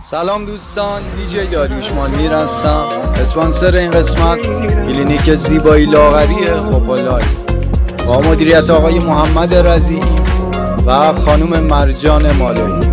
سلام دوستان، دیجی داریوش مانیر هستم. اسپانسر این قسمت کلینیک زیبایی لاغری خوپولای با مدیریت آقای محمد رضیعی و خانم مرجان مالایی.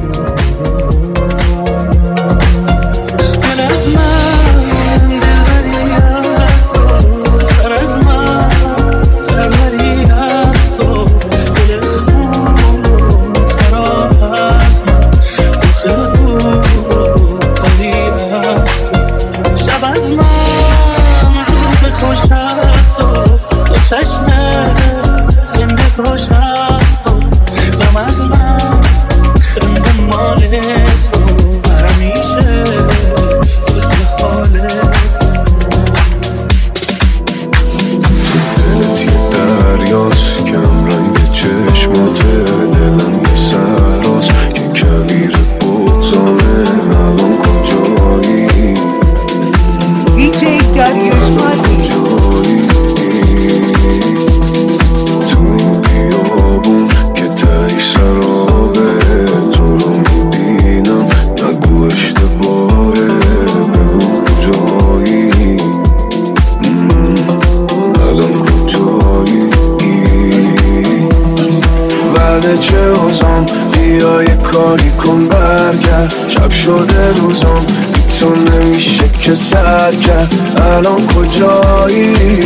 شده روزم تو نمیشه که سر کرد. الان کجایی؟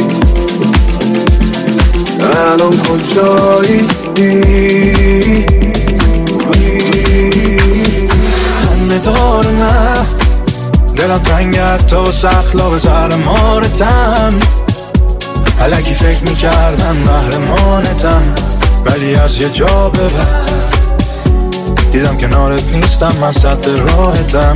الان کجایی؟ همه دار نه دلم تنگت تو سخلا به زر مارتم. الکی فکر میکردم محرمانتم، ولی از یه جا به بعد دیدم کنارت نیستم، من سد راحتم.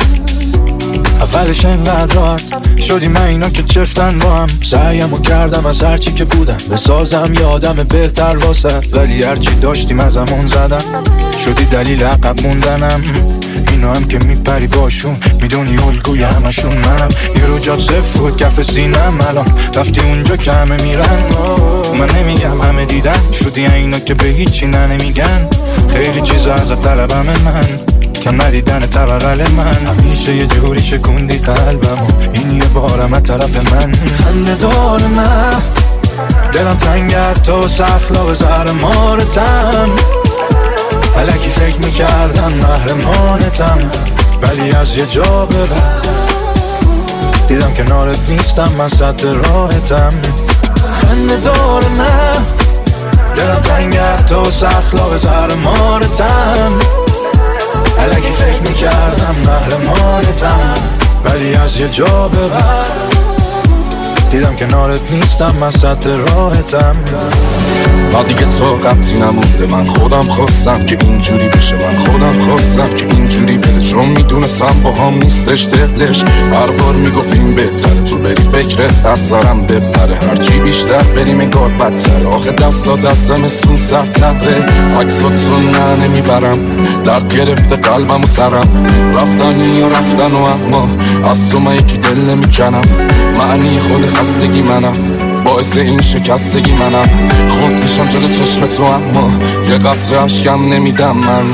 اولش اینقدر راحت شدی من اینا که چفتن با هم. سعیمو کردم از هرچی که بودم بسازم یه آدم بهتر واسه، ولی هرچی داشتیم ازمون زدم. شدی دلیل عقب موندنم. اینا هم که میپری باشون میدونی الگوی همشون منم. یه رو جات صفر بود کف سینم، الان رفتی اونجا که همه میرن. من نمیگم همه دیدن، شدی اینا که به هیچی نمیگن. خیلی چیزا ازت طلبم من، کم ندیدن طبقل من. همیشه یه جوری شکوندی قلبمو، این یه بارم از طرف من. خنده دار من دلم تنگت تو سخلا به زر مارتم. الکی فکر میکردم محرمانتم، ولی از یه جا به بعد دیدم کنارت نیستم، من سد راحتم. خنده دار من دلم تنگت تو سخلا به زر مارتم. الکی فکر میکردم محرمانتم، ولی از یه جا به بعد دیدم کنارت نیستم، من سد راحتم. ما دیگه تو قبطی نمونده، من خودم خواستم که اینجوری بشه، من خودم خواستم که اینجوری بره، چون میدونستم با هم نیستش دلش. هر بار میگفتیم بهتره تو بری فکرت از سرم بپره، هرچی بیشتر بریم انگار بدتره. آخه دستا دستم سون سرتره، عکساتو نه نمیبرم، درد گرفته قلبم و سرم. رفتنی و رفتن و اما از تو من یکی دل نمیکنم. معنی خود خستگی منم، باعث این شکستگی منم. خود میشم جلو چشم تو اما یه قطره عشقم نمیدم من.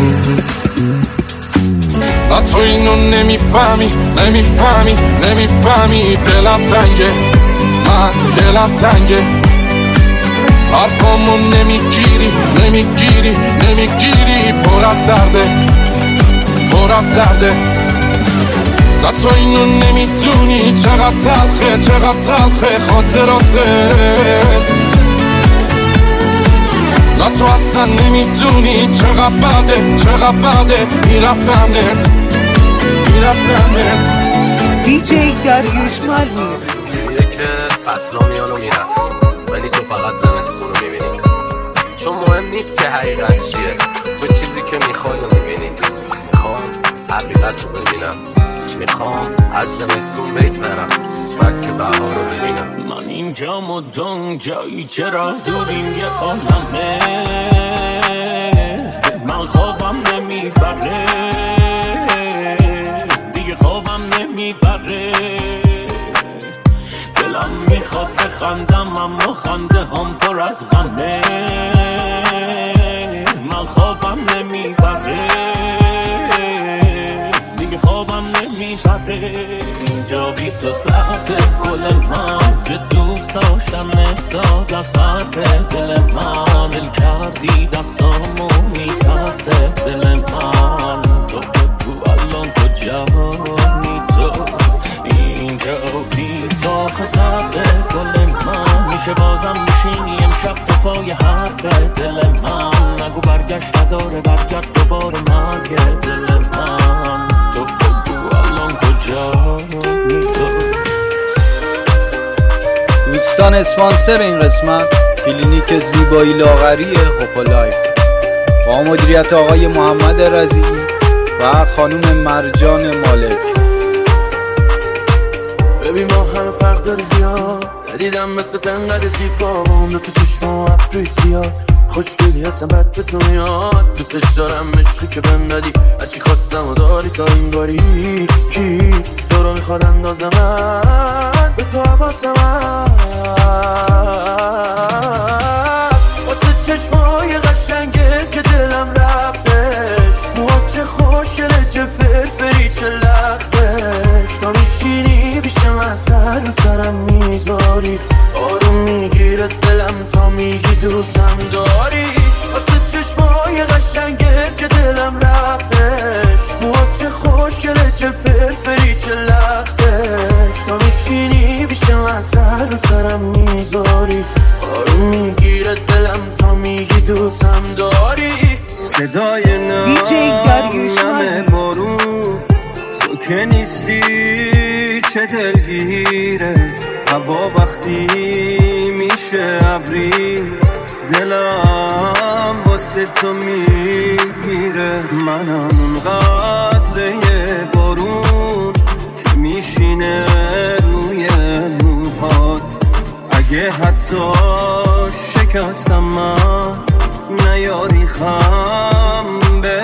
نه تو اینو نمیفهمی، نمیفهمی، نمیفهمی. دلم تنگه، من دلم تنگه. حرفامو نمیگیری، نمیگیری، نمیگیری. پر از سرده، پر از سرده. نه تو اینو نمیدونی چقدر تلخه، چقدر تلخه خاطراتت. نه تو اصلا نمیدونی چقدر بده، چقدر بده میرفتمت، میرفتمت. دیجی داریوش مانیر. اینجوریه که فصلا میان و میرن، ولی تو فقط زمستون رو میبینی. چون مهم نیست که حقیقت چیه، تو چیزی که میخوای رو میبینی. میخوام حقیقت رو ببینم، میخوام از زمستون بگذرم، بلکه بهار رو ببینم. من اینجا مدام جایی چرا دوریم یه عالمه. من خوابم نمیبره، دیگه خوابم نمیبره. دلم میخواد بخندم اما خنده هم پر از غمه. من خوابم نمیبره، دیگه خوابم اینجا بی تو سخت گل من که دوست داشتم نساد از حرف دل من دل کردی دستامو میترسه دل من تو بگو الان کجایی تو اینجا بی تو سخت گل من میشه بازم میشینی امشب تو پای حرف دل من نگو برگشت نداره برگرد دوباره مرگ دل من تو بگو الان کجایی تو دوستان اسپانسر این قسمت کلینیک زیبایی لاغری هوپولایف با مدیریت آقای محمد رضیعی و خانم مرجان مالک. ببین ما همه فرق داره زیاد ندیدم مثل تنقد زیبا با اون دو تو چشم و ابروی سیاد خوشگلی هستم بد به تو میاد دوستش دارم عشقی که بهم دادی هرچی خواستم و داری تا این باری کی تو رو میخواد اندازه من به تو حواسم واسه چشمای قشنگه که دلم رفتش موها چه خوشگله چه فرفری چه لختش تا میشینی پیش من سر و سرم میذاری آروم میگیره دلم تا میگی دوستم داری واسه چشمای قشنگه که دلم رفتش موها چه خوشگله چه فرفری چه لختش تا میشینی پیش من سر و سرم میذاری آروم میگیره دلم تا میگی دوستم داری صدای نم بارون تو که نیستی چه دلگیره هوا وقتی میشه ابری دلم واسه تو میگیره منم اون قطره بارون که میشینه روی موهات اگه حتی شکستم من نیاری خم به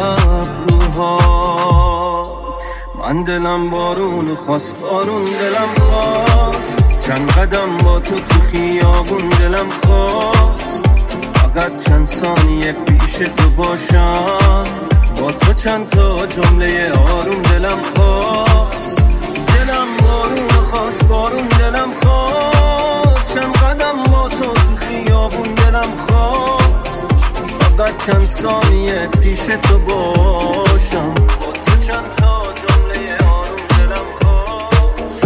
ابروهات من دلم بارون خواست بارون دلم خواست چند قدم با تو خیابون دلم خواست فقط چند ثانیه پیش تو باشم با تو چند تا جمله آروم دلم خواست دلم بارون خواست بارون دلم خواست چند قدم با تو خیابون دلم خواست فقط چند ثانیه پیش تو باشم با تو چند تا جمله آروم دلم خواست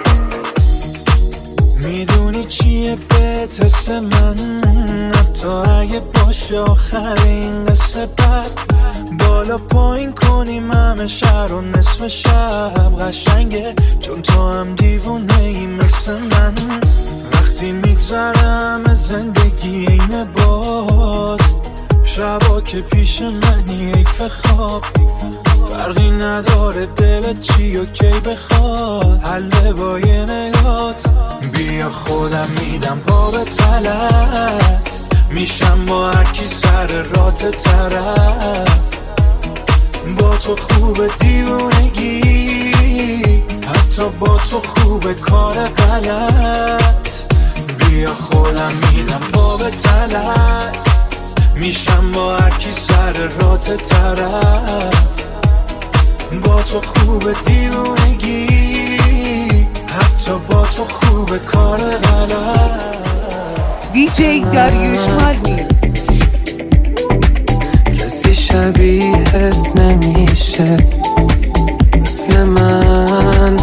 میدونی چیه بهت حس من حتی اگه باشه آخرین قصه بد بالا پایین کنیم همه شهر و نصف شب قشنگه چون تو هم دیوونه ای مثل من وقتی میگذرم از زندگی این باد شبا که پیش منی حیف خواب فرقی نداره دلت چی و کی بخواد حله با یه نگات بیا خودم میدم پا به تلت میشم با هر کی سر رات طرف با تو خوب دیوونگی حتی با تو خوب کار غلط بیا خودم میدم پا به تلت میشم با هر کی سر رات طرف با تو خوب دیوونگی حتی با تو خوب کار غلط. دیجی داریوش مالمی کسی شبیهت نمیشه مثل من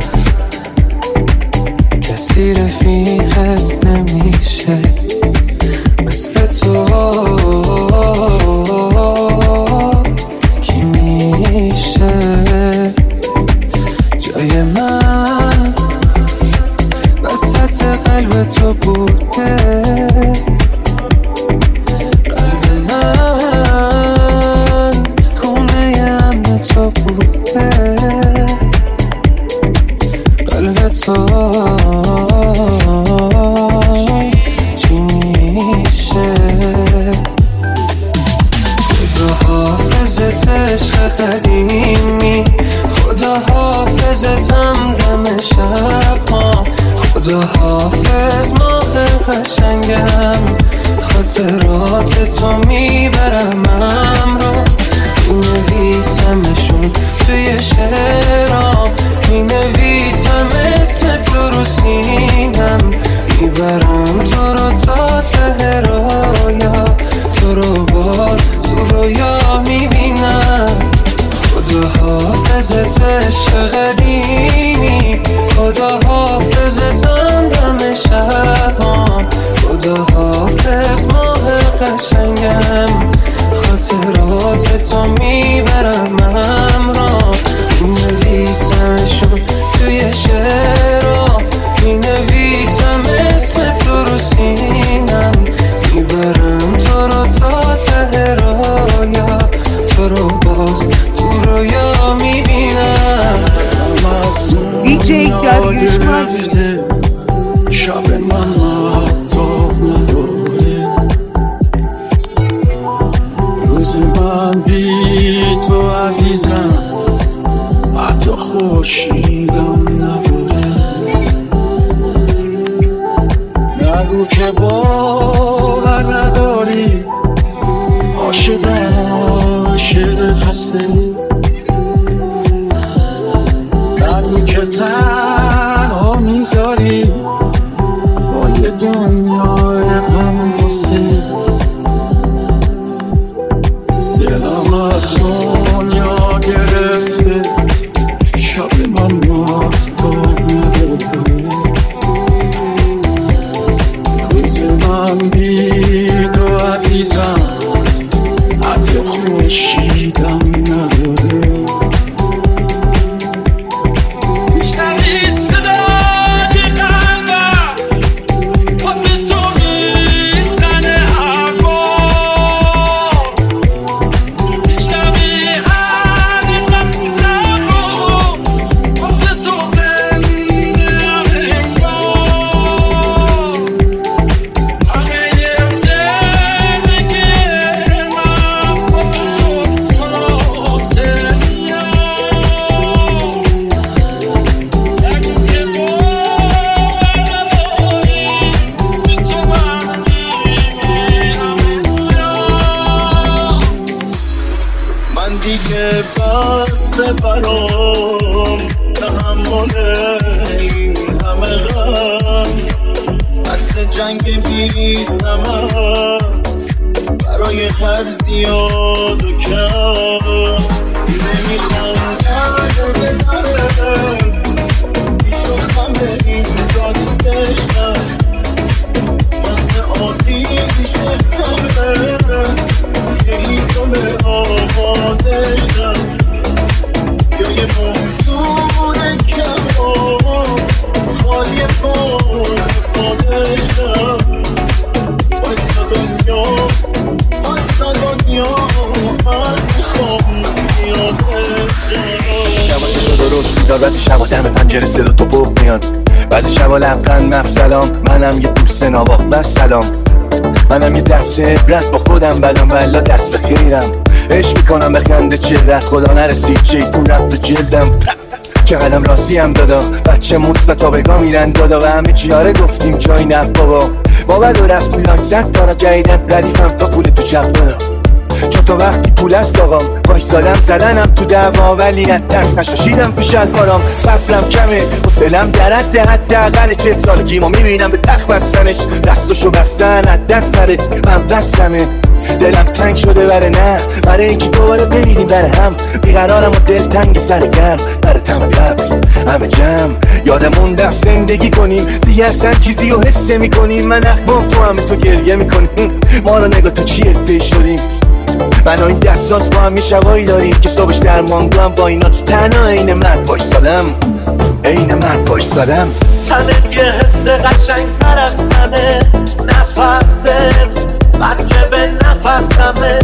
کسی رفیقت نمیشه مثل تو کی میشه جای من وسط قلب تو بوده قلب من خونه امن تو رویا میبینم. خدا حافظت عشق قدیمی، خدا حافظتم دم شبام، خدا حافظ ماه قشنگم، خاطرات تو میبرم همراه، مینویسمشون توی شعرها، مینویسم اسم تو رو سینم، میبرم تو رو تا ته رایا، تو رو باز تو رویا میبینم. دیجی داریوش مانی. شب من مهتاب نداره، روز من بی تو عزیزم حتی خورشیدم نداره. نگو که باور نداری، عاشقم عاشق خسته، نگو که تنها میذاری با یه دنیای غم غصه. دلم از دنیا گرفته، شب من مهتاب نداره، روز من بی تو عزیزم حتی خورشیدم نداره. برام تحمل این همه غم، اصل جنگ بی ثمر برای هر زیاد و کم. نمیخوام درد بره، پیش و خم این داد دشتم، واسه عادی میشه کمه، یه هیزم آبادشتم، یا یه موجود کم خالی پول خودشم. بایستا دنیا بایستا دنیا از میخوام یادشم. شبا چشم درست بیدار، بعضی شبا دم پنجره صدا تو بخ میان، بعضی شبا لبخند مف سلام، منم یه دوست نوا بس سلام، منم یه دست عبرت با خودم بلام بلا دست به خیرم، عشق میکنم به خنده چهرت، خدا نرسید شیطون رفت به جلدم. چقدرم راضیم دادا، بچه مثبت آبگاه میرن دادا، و همه چیاره گفتیم جایی نه بابا، با بد و رفتیم لاکزت دارا جدیدن ردیفم تا پول تو چپ دادا، چون تا وقتی پول است آقام وایسادم زدنم تو دعوا، ولی نترس نشاشیدم پیش الفارام، صبرم کمه حوصله‌ام در حد حداقل 40 سالگیمو میبینم به تخت بستنش، دستشو بستن از دست نره من بستمه، دلم تنگ شده بره نه برای اینکه دوباره ببینیم بره هم، بیقرارم و دل تنگ سر گرم بره تم قبل همه جمع، یادمون رفت زندگی کنیم دیگه اصلا چیزی رو حس میکنیم، من اخمام تو همه تو گریه میکنیم، ما رو نگاه تو چیه پی شدیم، من و این دستاس با هم میشوایی داریم که صبحش در مانگو هم با اینا تو تنها عین مرد بایستادم، عین مرد بایستادم. تنت یه حس قشنگ تر از تنه، نفست وصله به نفسمه،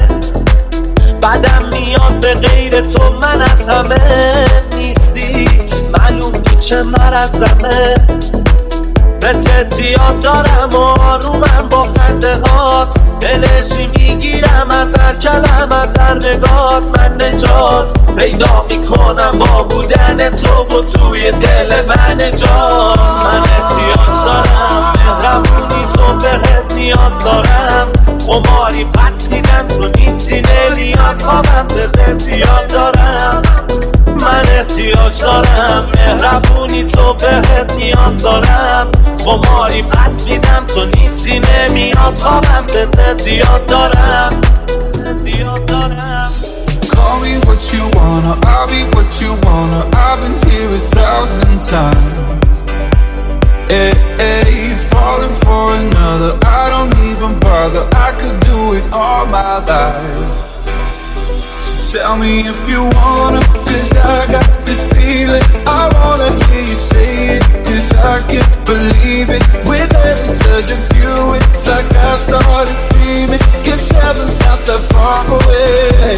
بعدم میاد به غیر تو من از همه نیستی، معلوم نی چه مرزمه، به تدیاد دارم و آرومم با خنده هات، انرژی میگیرم از هر کلمت در نگات، من نجات پیدا میکنم با بودن تو و توی دل من نجات، من احتیاج دارم مهربونی تو بهت نیاز دارم، خماری پس میدم تو نیستی نمیاد خوابم به زیاد دارم، من احتیاج دارم مهربونی تو بهت نیاز دارم، خماری پس میدم تو نیستی نمیاد خوابم به زیاد دارم. ازت یاد دارم. Call me what you wanna, I'll be what you wanna. I've been here 1,000 times. Hey, hey, falling for another, I don't even bother. I could do it all my life. So tell me if you wanna, 'cause I got this feeling. I wanna hear you say it, 'cause I can't believe it. With every touch of you, it's like I started dreaming. 'Cause heaven's not that far away.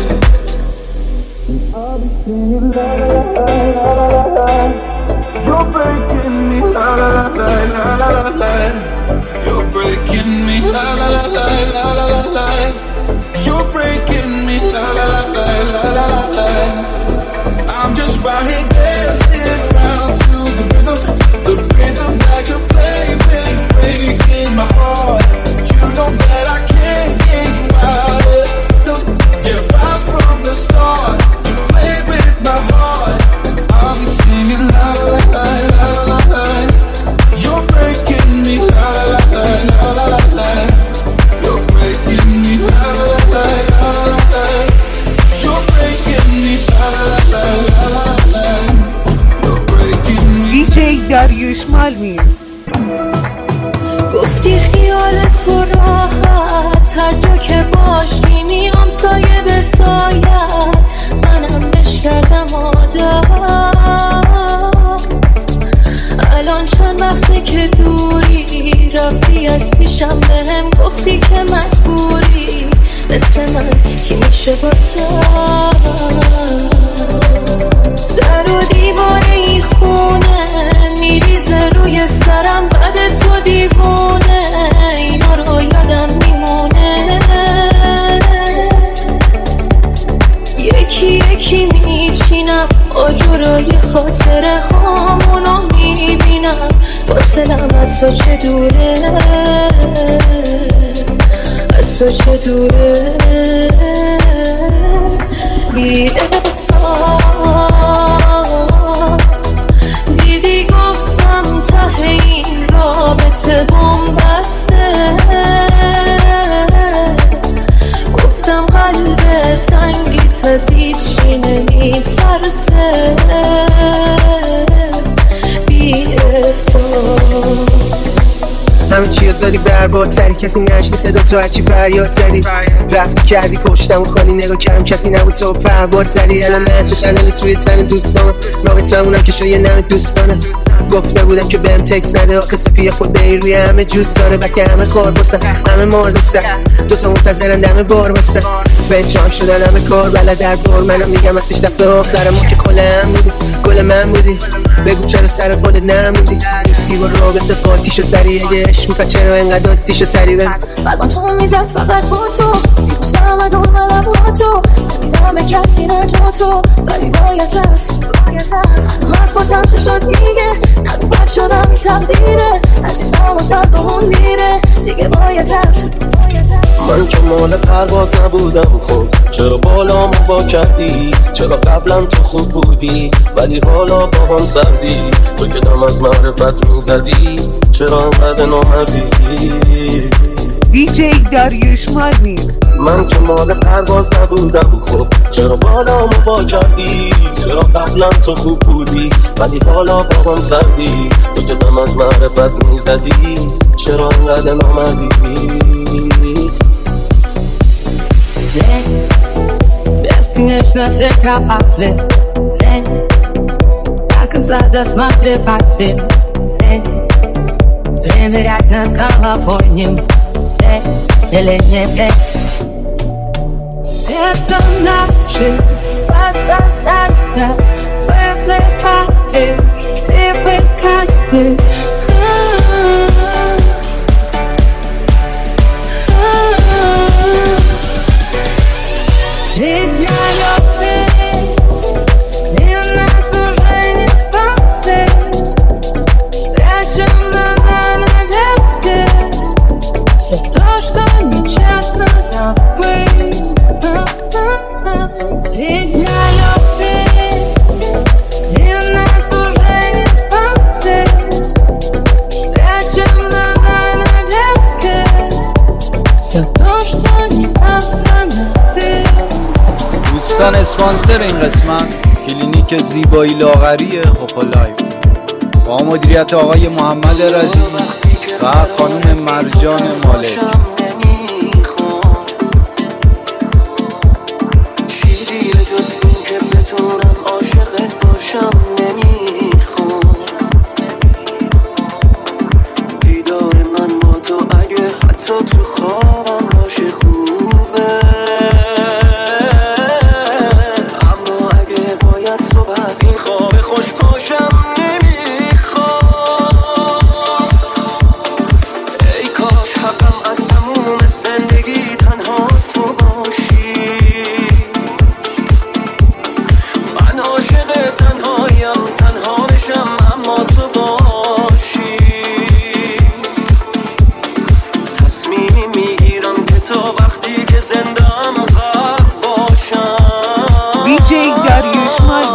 You're breaking me, la la la la la la la. You're breaking me, la la la la la la la la. You're breaking me, la la la la la la la la. I'm just right here dancing around to the rhythm that you play, been breaking my heart. You know that I can't get you out of the system. Yeah, right from the start, you play with my heart. I'll be singing la la la la la la. You're breaking me, la la la la la la la. You're breaking me, la la la la la la. You're breaking me, la la la la la. You're breaking me. DJ داریوش مالمیر. گفتی خیال تو راحت، هر جا که باشی میام سایه به سایت. منم بش کردم عادت. الان چند وقته که دوری، رفتی از پیشم بهم گفتی که مجبوری. مثل من کی میشه واسه در و دیواره این خونه میریزه روی سرم، بعد تو دیوونه اینا رو یادم میمونه. یکی یکی میچینم آجورای خاطره هامونو میبینم. فاصلم از تو چه دوره، از تو چه دوره. بی احساس دیدی گفتم ته این رابطه بومبسته. گفتم قلب سنگیت از هیچی نمیترسه. بی احساس همه چی یاد دادی برباد سری، کسی نشنی صدا تو هرچی فریاد زدی. رفتی کردی پشتم و خالی نگاه کردم کسی نبود تو پهباد زدی. الان نچه شنل توی تن دوستان رابطه همونم که شو یه نم دوستانه. گفته بودم که بهم تکس نده، آخه سپی خود به روی همه جوز داره. بس که همه خار بسن همه مار دوستن، دوتا منتظرن دم بار بسن. فنچام شدن همه کار بلد در بار. منم میگم ازش دفعه آخر ما که کلم بودی، گل من بودی. بگو چرا سر خودت نموندی، دوستی با رابطه فاتیشو سریع عشق میکرد چرا اینقدر دادیشو سریع بهم. قلبم تو میزد فقط با تو، بیروزم و دور ملم با تو. نمیدم به کسی نه جا تو، ولی باید رفت. حرفاتم چه شد میگه، نگو بد شدم این تقدیره. عزیزم و صدقمون دیره، دیگه باید رفت. من که مال پرواز نبودم، خب چرا بالامو با کردی؟ چرا قبلا تو خوب بودی ولی حالا با هم سردی؟ تو که دم از معرفت میزدی چرا انقدر نامردی؟ دیجی داریوش مالمیر. من که مال پرواز نبودم، خب چرا بالامو با کردی؟ چرا قبلا تو خوب بودی ولی حالا با هم سردی؟ تو که دم از معرفت میزدی چرا انقدر نامردی؟ Бесконечно фрикапафли До конца досмотри подфильм Примерять над головой ним Или не Персонажи с подсознания Высыпаешь привыкаешь دوستان اسپانسر این قسمت کلینیک زیبایی لاغری هوپولایف با مدیریت آقای محمد رضی و خانم مرجان مالک. چیزی به جز این که بتونم عاشقت باشم نمیخوام. دیدار من با تو اگه حتی تو خوابم باشه خوبه، اما اگه باید صبح از این خواب خوش پاشم DJ Dariush Mali.